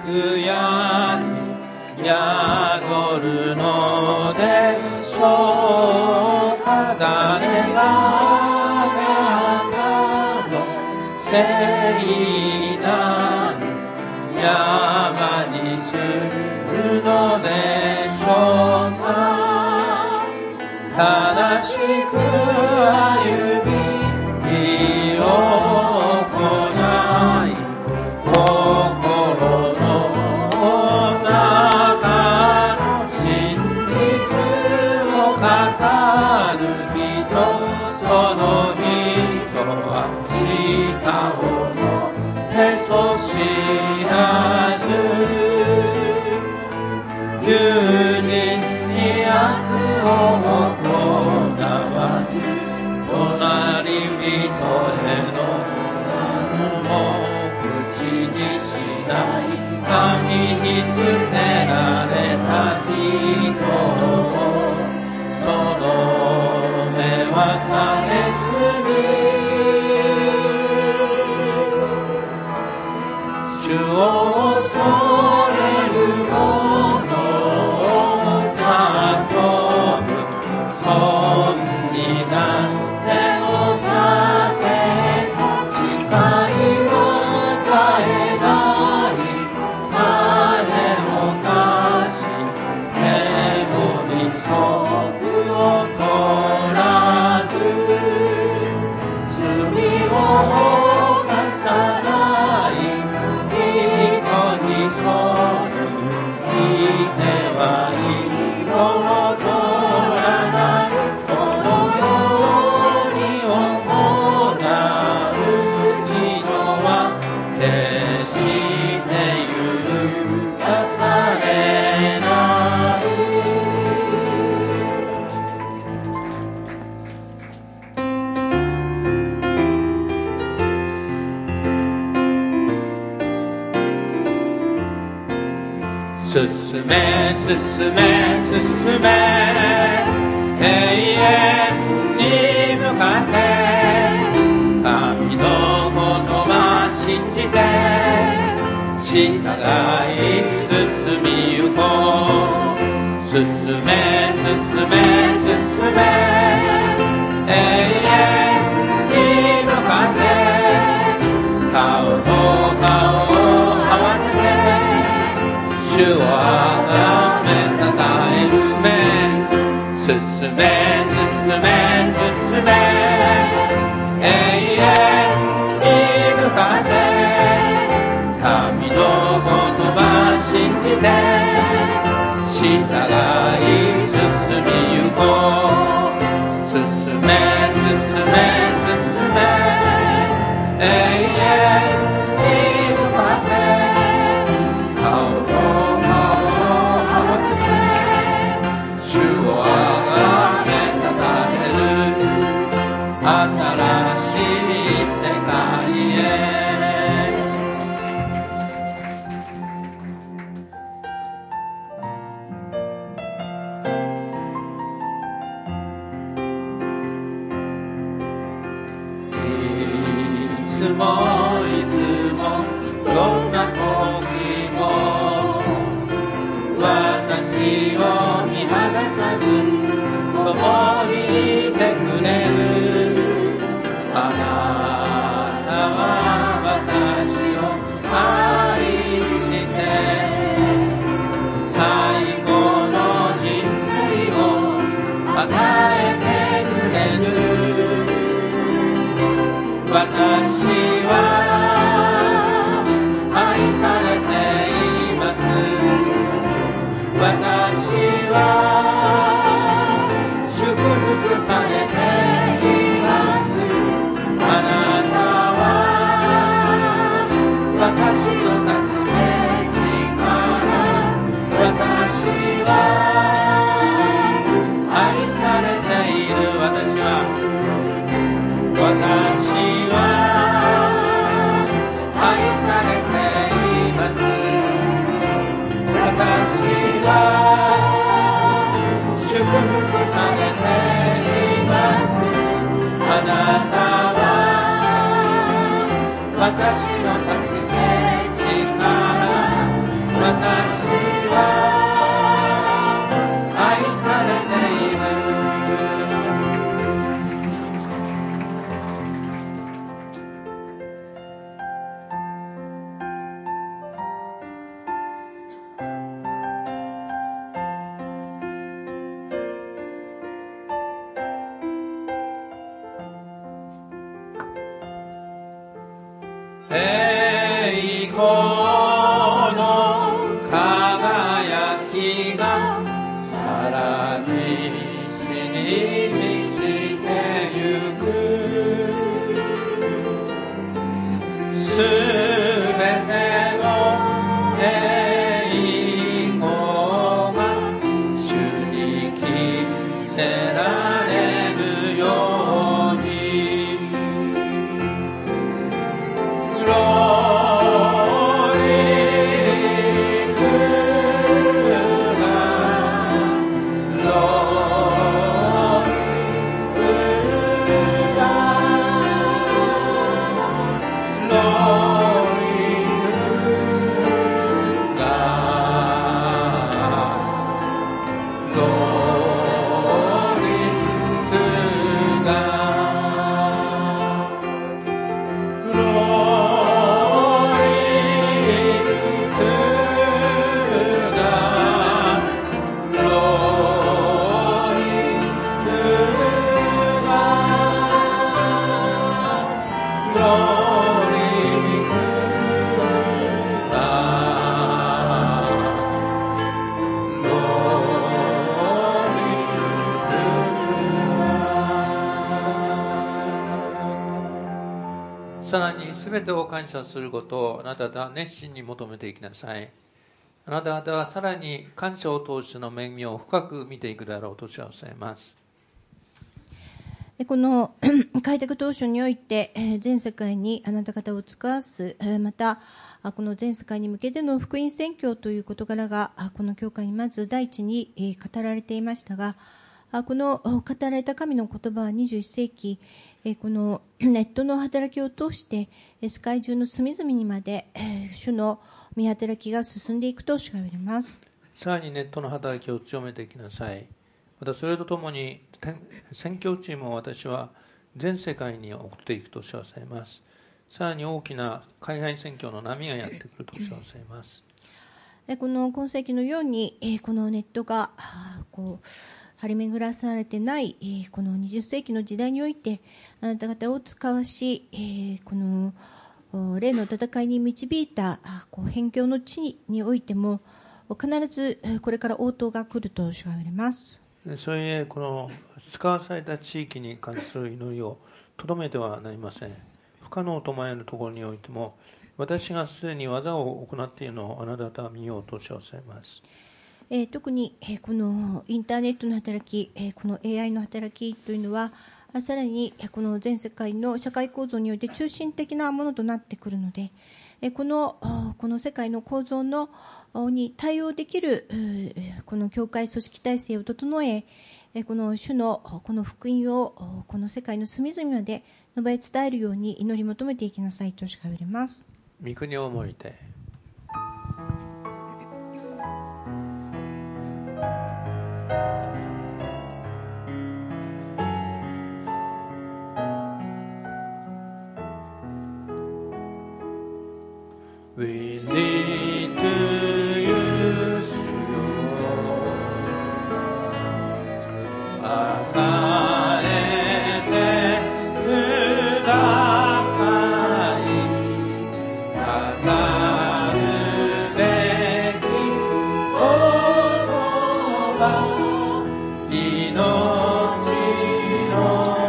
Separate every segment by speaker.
Speaker 1: くやに宿るのでしょうか。誰があなたの聖なる山に住むのでしょうか。正しく歩み義を行い心の中の真実を語る人、その人は舌をもへそ知らず、友人に悪を行わず、隣人への不満も口にしない。神に捨てられた人を、その目はされずに、主を恐れる者を尊ぶ。損になっての盾と誓いは絶えない。種を貸し手も利息を取らず、罪を犯さない人に背いては色を取らない。このように行う人は決して許されない。進め進め進め永遠に向かって、神の言葉信じて従い進みゆこう。進め進め進め永遠に向かって、顔と顔を合わせて主をあがめたたえるめ。進め進め進め永遠に向かって、神の言葉信じて従い進みゆこう。進め進め進め永遠に向かって、顔と顔を合わせて主をあがめたたえる新しい世界へ。いつもいつもどんな時も私を見放さず共にいてくれる。あなたは私を愛して最後の人生を与えてくれる。私は愛されています。私は祝福されています。あなたは私の助け力。私は愛されている。私は愛されています。私は祝福されています。 さらに全てを感謝することをあなた方は熱心に求めていきなさい。あなた方はさらに感謝を通しての恵みを深く見ていくであろうと知らせます。
Speaker 2: この開拓当初において全世界にあなた方を使わす、またこの全世界に向けての福音宣教という事柄がこの教会にまず第一に語られていましたが、この語られた神の言葉は21世紀このネットの働きを通して世界中の隅々にまで主の御働きが進んでいくと主が言われます。
Speaker 1: さらにネットの働きを強めていきなさい。またそれとともに宣教チームを私は全世界に送っていくと知らせます。さらに大きな海外宣教の波がやってくると知らせます。
Speaker 2: この今世紀のようにこのネットがこう張り巡らされてないこの20世紀の時代においてあなた方を使わし、この霊の戦いに導いた辺境の地においても必ずこれから応答が来ると主は言われます。
Speaker 1: そういうこの使わされた地域に関する祈りをとどめてはなりません。不可能と思えるところにおいても私がすでに技を行っているのをあなた方は見ようと知らせます。
Speaker 2: 特にこのインターネットの働き、この AI の働きというのはさらにこの全世界の社会構造において中心的なものとなってくるので、この世界の構造に対応できるこの教会組織体制を整え、この主のこの福音をこの世界の隅々まで述べ伝えるように祈り求めていきなさいとしか言われます。
Speaker 1: 御国をもいてWe need to use you 与えてください語るべき言葉命の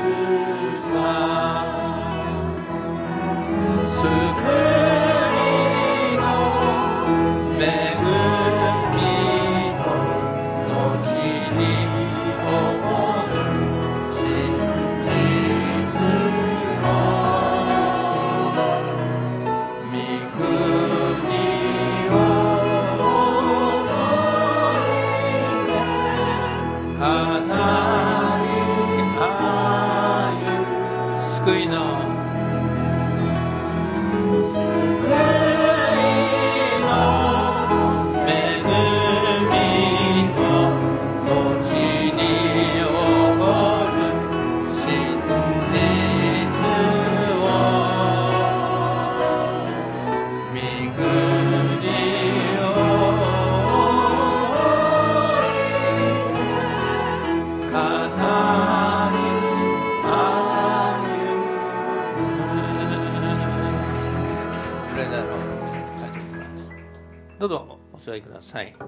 Speaker 1: どうぞお座りください。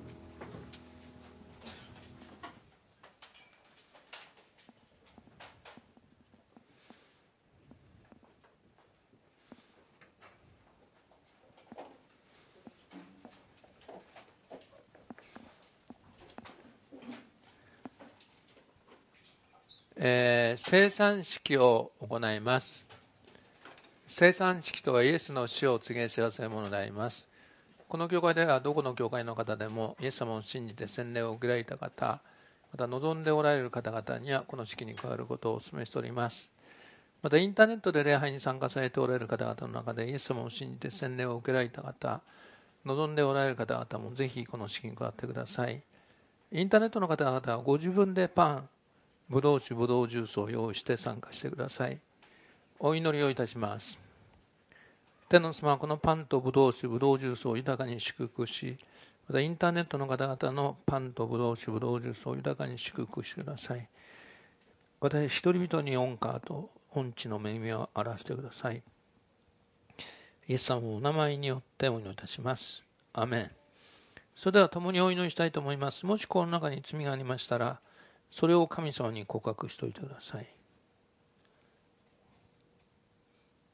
Speaker 1: 聖餐式を行います。聖餐式とはイエスの死を告げ知らせるものであります。この教会ではどこの教会の方でもイエス様を信じて洗礼を受けられた方、また望んでおられる方々にはこの式に加わることをお勧めしております。またインターネットで礼拝に参加されておられる方々の中でイエス様を信じて洗礼を受けられた方、望んでおられる方々もぜひこの式に加わってください。インターネットの方々はご自分でパン、ブドウ酒、ブドウジュースを用意して参加してください。お祈りをいたします。天の様はこのパンとブドウ酒、ブドウジュースを豊かに祝福し、またインターネットの方々のパンとブドウ酒、ブドウジュースを豊かに祝福してください。私一人々に恩歌と恩知の恵みを表してください。イエス様のお名前によってお祈りいたします。アメン。それでは共にお祈りしたいと思います。もしこの中に罪がありましたら、それを神様に告白しておいてください。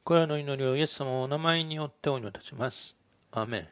Speaker 1: これらの祈りをイエス様のお名前によってお祈りいたします。アーメン。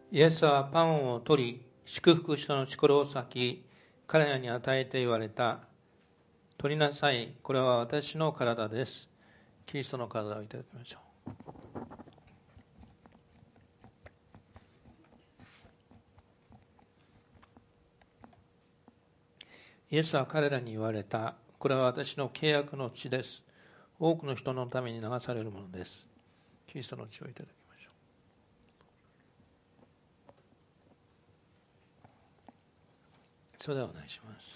Speaker 1: イエスはパンを取り、祝福しその力を裂き、彼らに与えて言われた。取りなさい。これは私の体です。キリストの体をいただきましょう。イエスは彼らに言われた。これは私の契約の血です。多くの人のために流されるものです。キリストの血をいただきましょう。それではお願いします。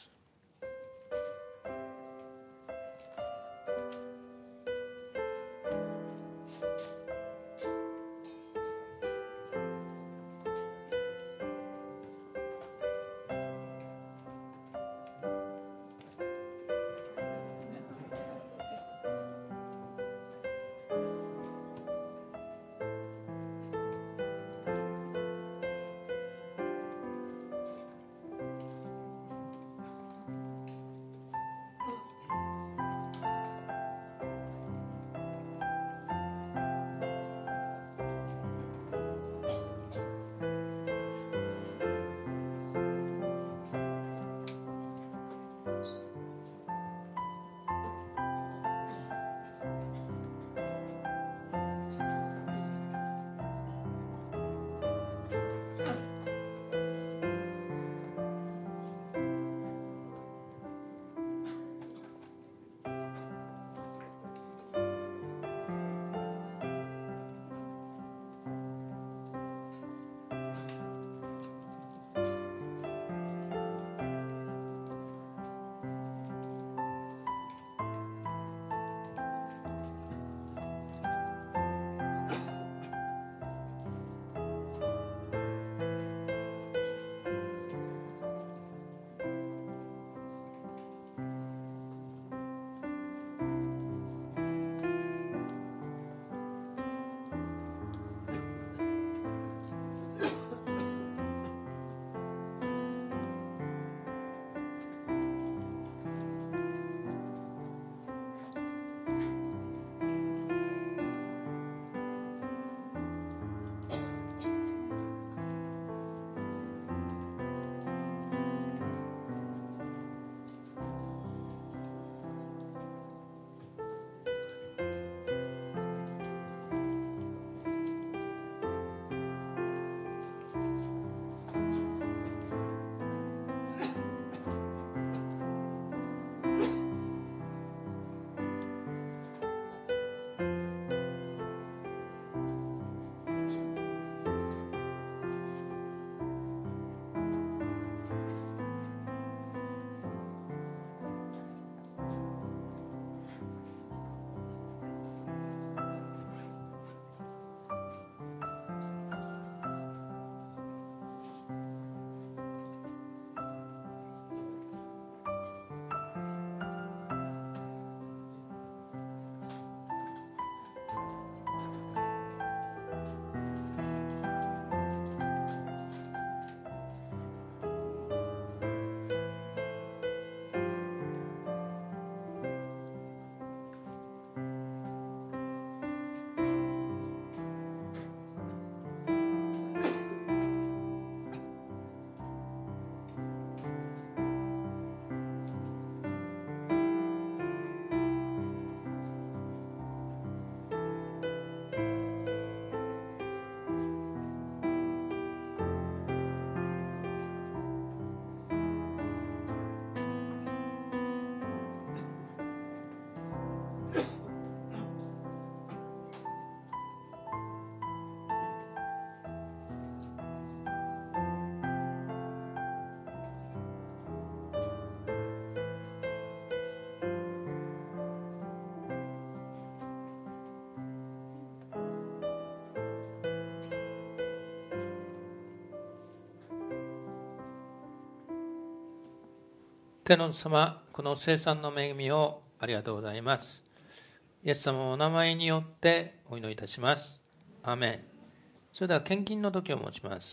Speaker 1: 天の様、この聖餐の恵みをありがとうございます。イエス様のお名前によってお祈りいたします。アーメン。それでは献金の時を持ちます。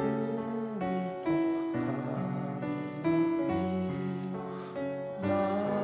Speaker 1: 神の国と神の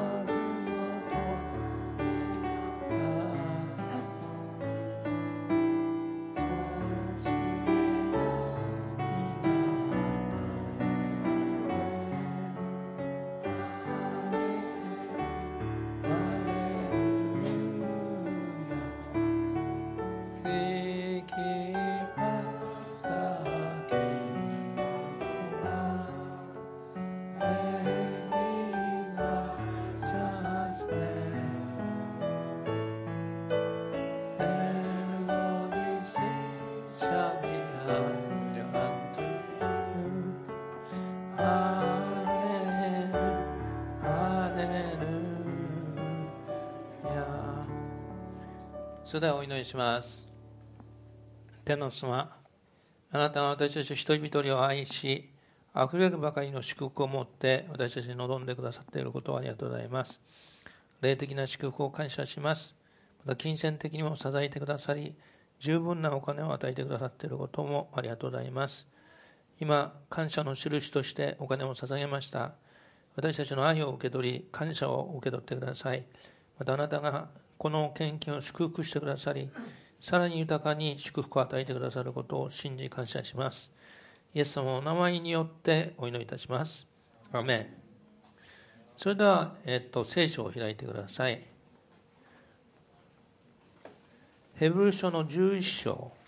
Speaker 1: それではお祈りします。天の様、あなたは私たち一人一人を愛し、あふれるばかりの祝福を持って私たちに望んでくださっていることをありがとうございます。霊的な祝福を感謝します。また金銭的にも支えてくださり、十分なお金を与えてくださっていることもありがとうございます。今、感謝の印としてお金を捧げました。私たちの愛を受け取り、感謝を受け取ってください。またあなたがこの献金を祝福してくださり、さらに豊かに祝福を与えてくださることを信じ感謝します。イエス様のお名前によってお祈りいたします。アーメン。それでは、聖書を開いてください。ヘブル書の11章。